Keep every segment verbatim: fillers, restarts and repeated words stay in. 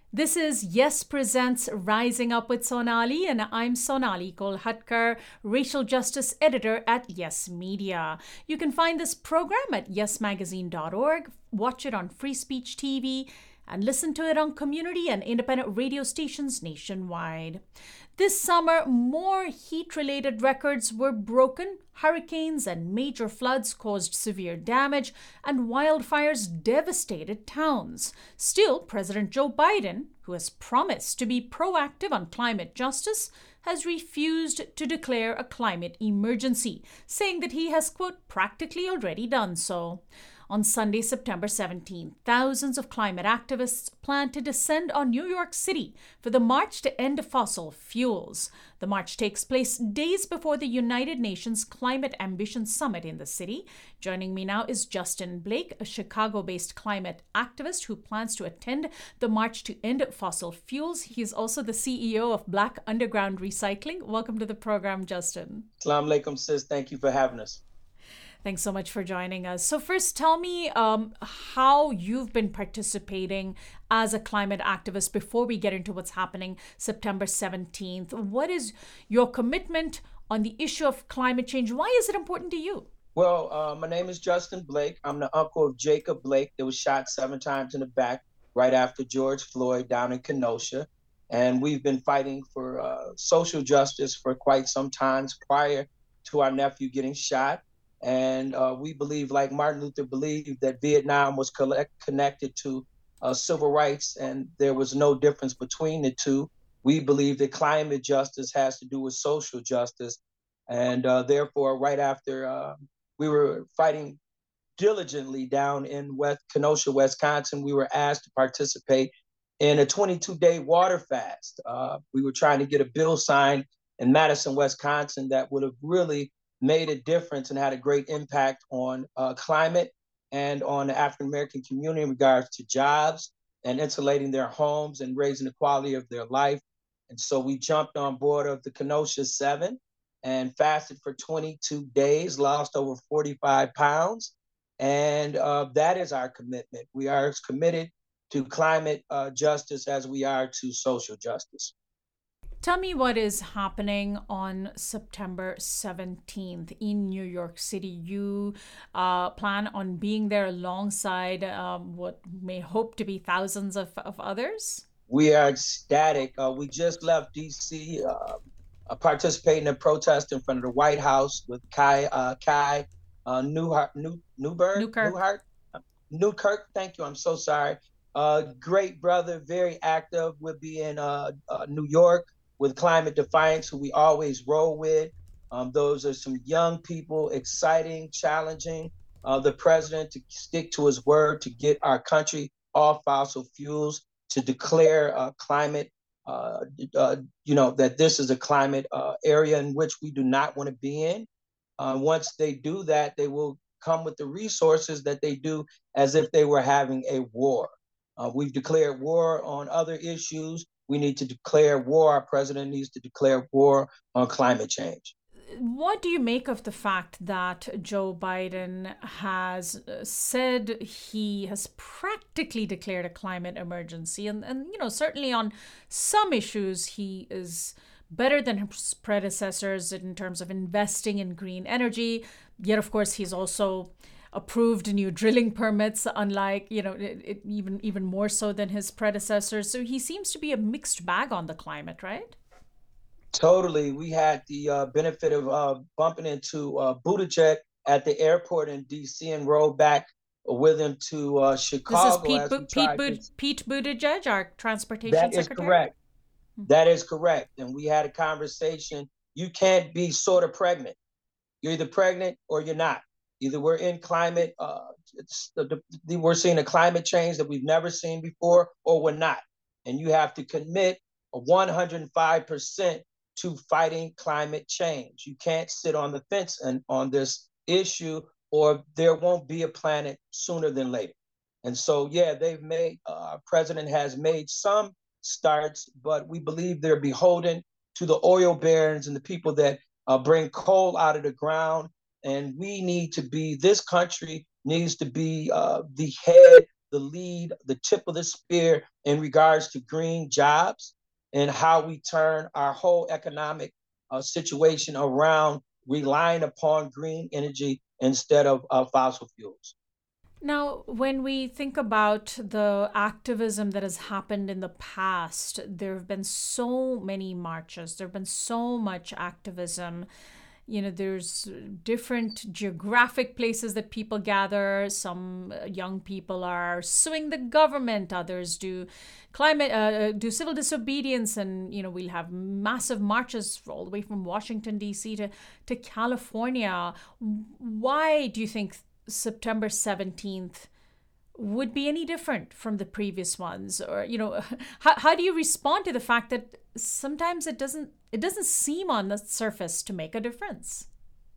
This is Yes Presents Rising Up with Sonali, and I'm Sonali Kolhatkar, Racial Justice Editor at Yes Media. You can find this program at yes magazine dot org, watch it on Free Speech T V, and listen to it on community and independent radio stations nationwide. This summer, more heat related records were broken. Hurricanes and major floods caused severe damage, and wildfires devastated towns. Still, President Joe Biden, who has promised to be proactive on climate justice, has refused to declare a climate emergency, saying that he has, quote, practically already done so. On Sunday, September seventeenth, thousands of climate activists plan to descend on New York City for the March to End Fossil Fuels. The march takes place days before the United Nations Climate Ambition Summit in the city. Joining me now is Justin Blake, a Chicago-based climate activist who plans to attend the March to End Fossil Fuels. He's also the C E O of Black Underground Recycling. Welcome to the program, Justin. Assalamu alaikum, sis. Thank you for having us. Thanks so much for joining us. So, first, tell me um, how you've been participating as a climate activist before we get into what's happening September seventeenth. What is your commitment on the issue of climate change? Why is it important to you? Well, uh, my name is Justin Blake. I'm the uncle of Jacob Blake that was shot seven times in the back right after George Floyd down in Kenosha. And we've been fighting for uh, social justice for quite some time prior to our nephew getting shot. And uh, we believe, like Martin Luther believed, that Vietnam was collect- connected to uh, civil rights, and there was no difference between the two. We believe that climate justice has to do with social justice. And uh, therefore, right after uh, we were fighting diligently down in West Kenosha, Wisconsin, we were asked to participate in a twenty-two day water fast. Uh, we were trying to get a bill signed in Madison, Wisconsin that would have really made a difference and had a great impact on uh, climate and on the African American community in regards to jobs and insulating their homes and raising the quality of their life. And so we jumped on board of the Kenosha Seven and fasted for twenty-two days, lost over forty-five pounds. And uh, that is our commitment. We are as committed to climate uh, justice as we are to social justice. Tell me what is happening on September seventeenth in New York City. You uh, plan on being there alongside um, what may hope to be thousands of, of others? We are ecstatic. Uh, we just left D C, uh, uh, participating in a protest in front of the White House with Kai uh, Kai uh, Newhart, New, Newberg, Newkirk. Newhart, Newkirk. Thank you. I'm so sorry. Uh, great brother, very active. We'll be in uh, uh, New York with Climate Defiance, who we always roll with. Um, those are some young people, exciting, challenging uh, the president to stick to his word, to get our country off fossil fuels, to declare uh, climate, uh, uh, you know, that this is a climate uh, area in which we do not want to be in. Uh, once they do that, they will come with the resources that they do as if they were having a war. Uh, we've declared war on other issues. We need to declare war. Our president needs to declare war on climate change. What do you make of the fact that Joe Biden has uh, said he has practically declared a climate emergency? And, and, you know, certainly on some issues, he is better than his predecessors in terms of investing in green energy. Yet, of course, he's also approved new drilling permits, unlike, you know, it, it, even even more so than his predecessors. So he seems to be a mixed bag on the climate, right? Totally. We had the uh, benefit of uh, bumping into uh, Buttigieg at the airport in D C and rode back with him to uh, This is Chicago Pete as Bu- we Pete tried to. Bu- Pete Buttigieg, our transportation That is secretary. correct. That is correct. And we had a conversation. You can't be sort of pregnant. You're either pregnant or you're not. Either we're in climate, uh, it's the, the, we're seeing a climate change that we've never seen before, or we're not. And you have to commit one hundred five percent to fighting climate change. You can't sit on the fence and, on this issue, or there won't be a planet sooner than later. And so, yeah, they've made, uh, our president has made some starts, but we believe they're beholden to the oil barons and the people that uh, bring coal out of the ground. And we need to be, this country needs to be uh, the head, the lead, the tip of the spear in regards to green jobs and how we turn our whole economic uh, situation around relying upon green energy instead of uh, fossil fuels. Now, when we think about the activism that has happened in the past, there have been so many marches, there have been so much activism. You know, there's different geographic places that people gather. Some young people are suing the government, others do climate, uh, do civil disobedience, and you know, we'll have massive marches all the way from Washington D C to to California. Why do you think September seventeenth would be any different from the previous ones? Or you know, how, how do you respond to the fact that sometimes it doesn't it doesn't seem on the surface to make a difference?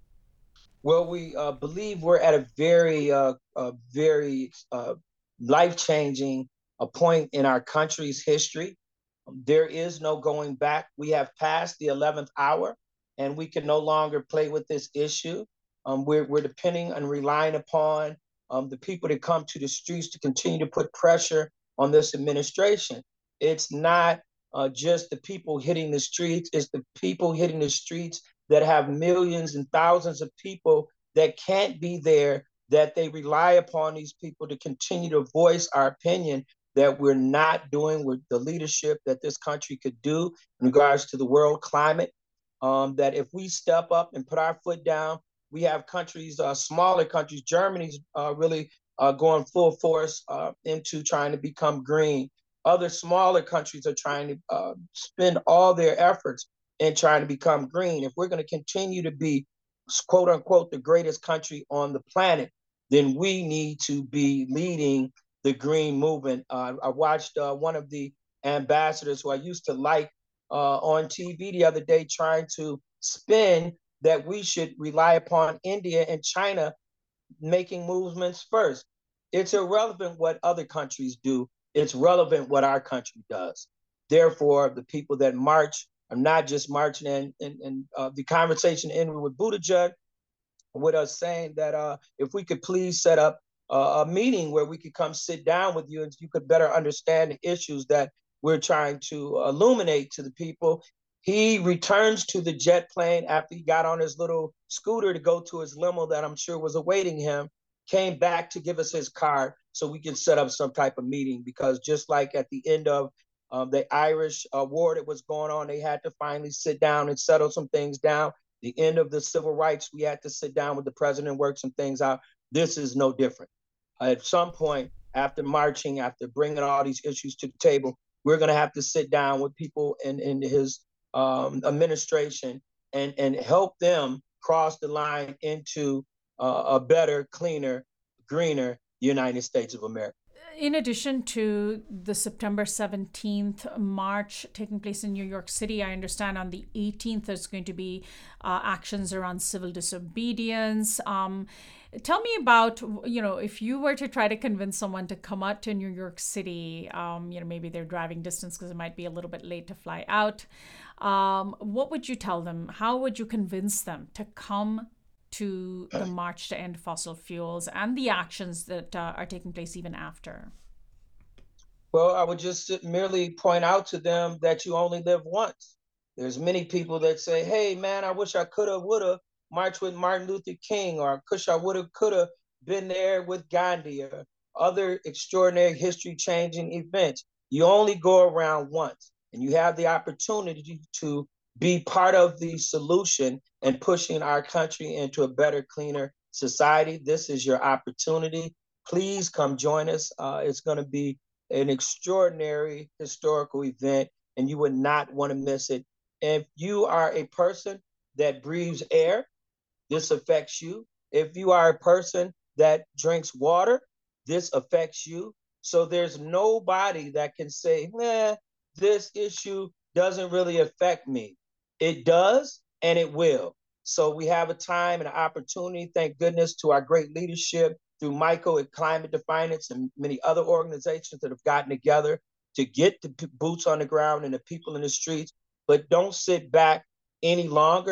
Well, we uh, believe we're at a very uh, a very uh, life-changing a point in our country's history. There is no going back. We have passed the eleventh hour, and we can no longer play with this issue. Um, we're, we're depending and relying upon um, the people to come to the streets to continue to put pressure on this administration. It's not uh, just the people hitting the streets, it's the people hitting the streets that have millions and thousands of people that can't be there, that they rely upon these people to continue to voice our opinion that we're not doing with the leadership that this country could do in regards to the world climate. Um, that if we step up and put our foot down, we have countries, uh, smaller countries, Germany's uh, really uh, going full force uh, into trying to become green. Other smaller countries are trying to uh, spend all their efforts in trying to become green. If we're going to continue to be, quote unquote, the greatest country on the planet, then we need to be leading the green movement. Uh, I watched uh, one of the ambassadors who I used to like uh, on T V the other day trying to spin that we should rely upon India and China making movements first. It's irrelevant what other countries do. It's relevant what our country does. Therefore, the people that march are not just marching in, and, and uh, the conversation ended with Buttigieg, with us saying that uh, if we could please set up uh, a meeting where we could come sit down with you and you could better understand the issues that we're trying to illuminate to the people. He returns to the jet plane after he got on his little scooter to go to his limo that I'm sure was awaiting him, came back to give us his card so we can set up some type of meeting. Because just like at the end of um, the Irish uh, war that was going on, they had to finally sit down and settle some things down. The end of the civil rights, we had to sit down with the president and work some things out. This is no different. At some point, after marching, after bringing all these issues to the table, we're going to have to sit down with people in, in his um, administration and, and help them cross the line into uh, a better, cleaner, greener United States of America. In addition to the September seventeenth march taking place in New York City, I understand on the eighteenth there's going to be uh, actions around civil disobedience. Um, tell me about, you know, if you were to try to convince someone to come out to New York City, um, you know, maybe they're driving distance because it might be a little bit late to fly out. Um, what would you tell them? How would you convince them to come to the march to end fossil fuels and the actions that uh, are taking place even after? Well, I would just merely point out to them that you only live once. There's many people that say, hey, man, I wish I coulda, woulda marched with Martin Luther King, or I wish I woulda, coulda been there with Gandhi, or other extraordinary history-changing events. You only go around once, and you have the opportunity to be part of the solution and pushing our country into a better, cleaner society. This is your opportunity. Please come join us. Uh, it's going to be an extraordinary historical event, and you would not want to miss it. If you are a person that breathes air, this affects you. If you are a person that drinks water, this affects you. So there's nobody that can say, nah, this issue doesn't really affect me. It does, and it will. So we have a time and an opportunity, thank goodness, to our great leadership through Michael at Climate Defiance and many other organizations that have gotten together to get the boots on the ground and the people in the streets. But don't sit back any longer.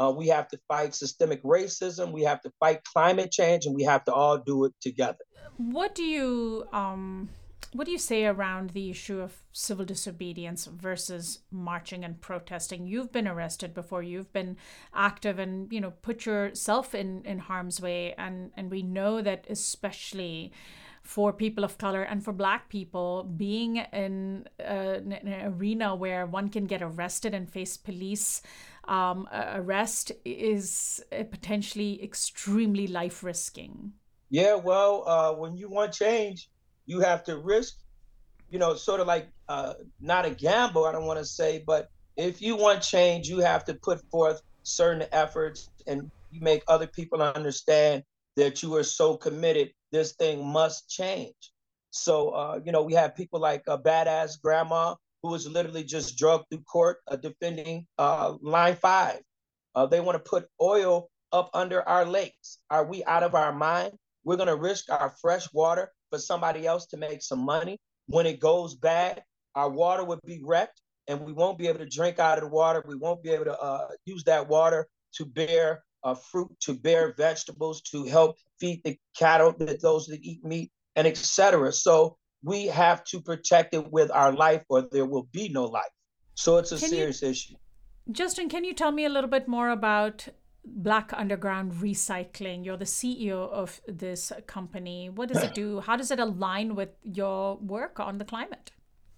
Uh, we have to fight systemic racism. We have to fight climate change, and we have to all do it together. What do you um, what do you say around the issue of civil disobedience versus marching and protesting? You've been arrested before. You've been active and, you know, put yourself in, in harm's way. And, and we know that especially for people of color and for Black people, being in, a, in an arena where one can get arrested and face police um, arrest is potentially extremely life risking. Yeah, well, uh, when you want change, you have to risk, you know, sort of like uh, not a gamble, I don't want to say, but if you want change, you have to put forth certain efforts and you make other people understand that you are so committed, this thing must change. So, uh, you know, we have people like a badass grandma who was literally just drugged through court uh, defending uh, Line five. Uh, they want to put oil up under our lakes. Are we out of our mind? We're going to risk our fresh water for somebody else to make some money. When it goes bad, our water would be wrecked and we won't be able to drink out of the water. We won't be able to uh, use that water to bear uh, fruit, to bear vegetables, to help feed the cattle, those that eat meat, and et cetera. So we have to protect it with our life or there will be no life. So it's a Can serious you, issue. Justin, can you tell me a little bit more about Black Underground Recycling? You're the C E O of this company. What does it do? How does it align with your work on the climate?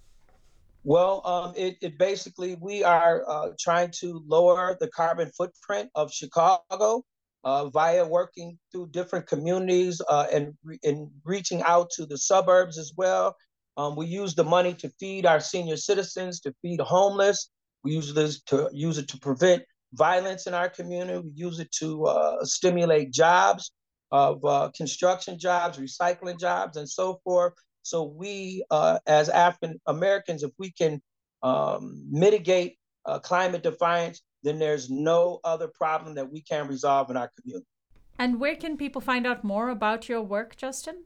Well, um, it, it basically, we are uh, trying to lower the carbon footprint of Chicago uh, via working through different communities uh, and, re- and reaching out to the suburbs as well. Um, we use the money to feed our senior citizens, to feed homeless. We use this to use it to prevent violence in our community. We use it to uh, stimulate jobs of uh, construction jobs, recycling jobs, and so forth. So we, uh, as African Americans, if we can um, mitigate uh, climate defiance, then there's no other problem that we can resolve in our community. And where can people find out more about your work, Justin?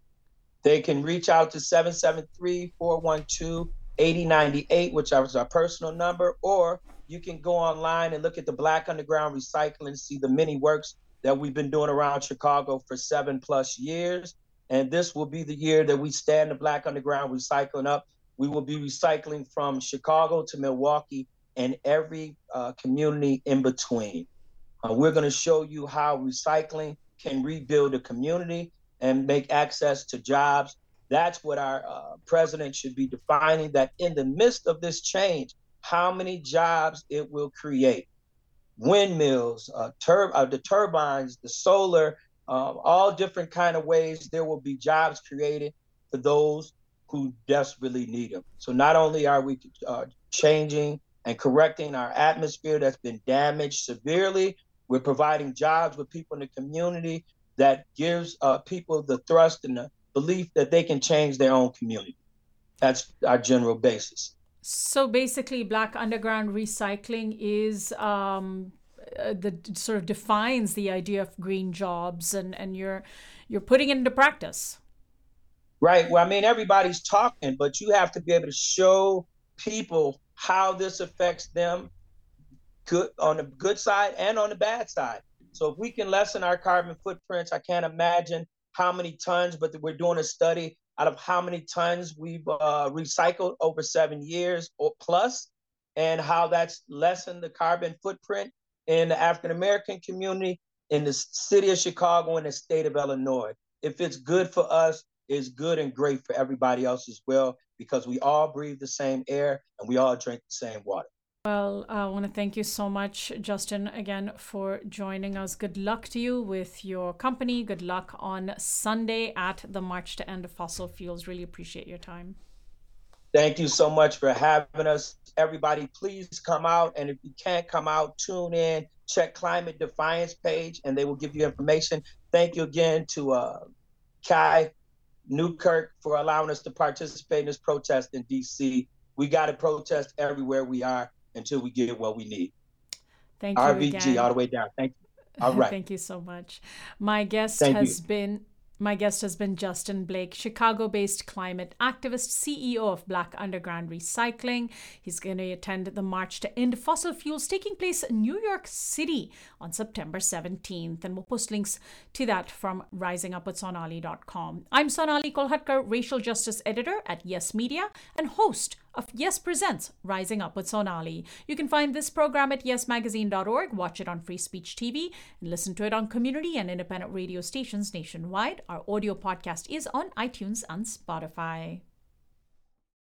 They can reach out to seven seven three, four one two, eight zero nine eight, which is our personal number, or you can go online and look at the Black Underground Recycling, see the many works that we've been doing around Chicago for seven plus years. And this will be the year that we stand the Black Underground Recycling up. We will be recycling from Chicago to Milwaukee and every uh, community in between. Uh, we're going to show you how recycling can rebuild a community and make access to jobs. That's what our uh, president should be defining, that in the midst of this change, how many jobs it will create. Windmills, uh, tur- uh, the turbines, the solar, um, all different kind of ways there will be jobs created for those who desperately need them. So not only are we uh, changing and correcting our atmosphere that's been damaged severely, we're providing jobs with people in the community that gives uh, people the thrust and the belief that they can change their own community. That's our general basis. So basically, Black Underground Recycling is um, uh, the sort of defines the idea of green jobs, and, and you're you're putting it into practice. Right. Well, I mean, everybody's talking, but you have to be able to show people how this affects them, good on the good side and on the bad side. So if we can lessen our carbon footprints, I can't imagine how many tons, but we're doing a study out of how many tons we've uh, recycled over seven years or plus, and how that's lessened the carbon footprint in the African American community, in the city of Chicago, and the state of Illinois. If it's good for us, it's good and great for everybody else as well, because we all breathe the same air and we all drink the same water. Well, I want to thank you so much, Justin, again for joining us. Good luck to you with your company. Good luck on Sunday at the March to End Fossil Fuels. Really appreciate your time. Thank you so much for having us. Everybody, please come out. And if you can't come out, tune in, check Climate Defiance page, and they will give you information. Thank you again to uh, Kai Newkirk for allowing us to participate in this protest in D C. We got to protest everywhere we are until we get what we need. Thank you R B G again. all the way down. Thank you. All right. Thank you so much. My guest Thank has you. been My guest has been Justin Blake, Chicago-based climate activist, C E O of Black Underground Recycling. He's going to attend the March to End Fossil Fuels taking place in New York City on September seventeenth. And we'll post links to that from rising up with sonali dot com. I'm Sonali Kolhatkar, racial justice editor at Yes Media and host of Yes Presents Rising Up with Sonali. You can find this program at yes magazine dot org, watch it on Free Speech T V, and listen to it on community and independent radio stations nationwide. Our audio podcast is on iTunes and Spotify.